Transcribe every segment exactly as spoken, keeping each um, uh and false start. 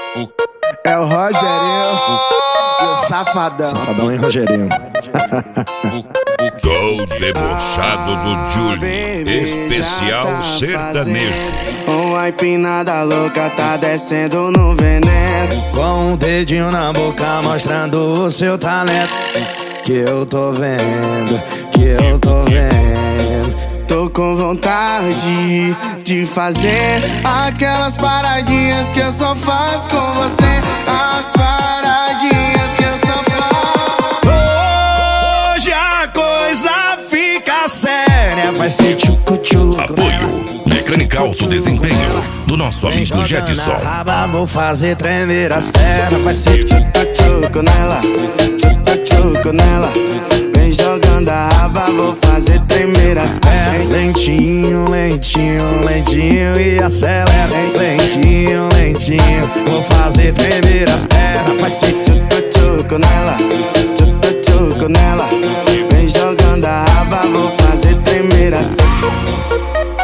É o Rogerinho e o Safadão. Safadão e Rogerinho. Tô debochado do Julie, especial sertanejo. Uma empinada louca tá descendo no veneno. Com um dedinho na boca mostrando o seu talento. Que eu tô vendo, que eu tô vendo. Tô com vontade de fazer aquelas paradinhas que eu só faço com você. As paradinhas que eu só faço. Hoje a coisa fica séria. Vai ser tchucu-tchucu. Apoio Mecânica Alto Desempenho do nosso amigo Jedson. Raba, vou fazer tremer as pernas. Vai ser tchucu-tchucu nela, tchucu-tchucu nela. Vem jogando a raba, vou fazer tremer as pernas. Lentinho, lentinho, lentinho e acelera. Lentinho, lentinho, vou fazer tremer as pernas. Vai ser tchucu-tchucu nela, tchucu-tchucu nela. Vem jogando a raba, vou fazer tremer as pernas.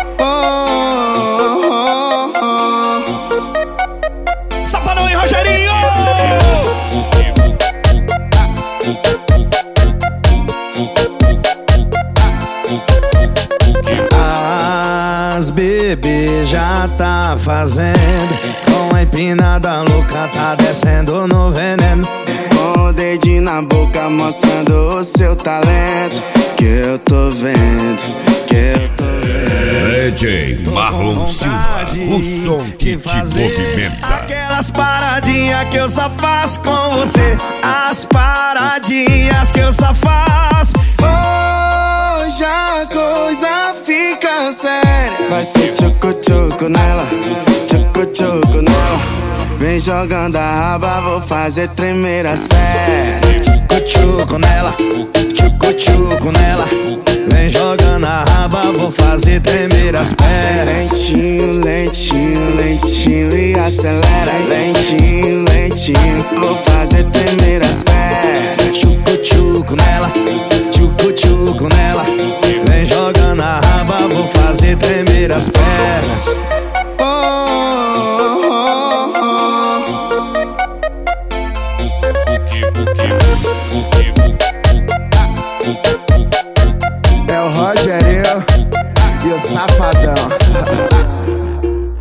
Oh, oh, oh. Safadão e Rogerinho! As bebês já tá fazendo. Com a empinada louca tá descendo no veneno. Com o dedinho na boca mostrando o seu talento. Que eu tô vendo, que eu tô vendo. D J Marlon Silva, o som que te movimenta. Aquelas paradinhas que eu só faço com você. As paradinhas que eu só faço. Hoje a coisa fica séria. Vai ser tchucu-tchucu nela, tchucu-tchucu nela. Vem jogando a raba, vou fazer tremer as pernas. Tchucu-tchucu nela, tchucu-tchucu nela. Vem jogando a raba, vou fazer tremer as pernas. Lentinho, lentinho, lentinho e acelera. Lentinho, lentinho, vou fazer tremer as pernas. Tchucu-tchucu nela,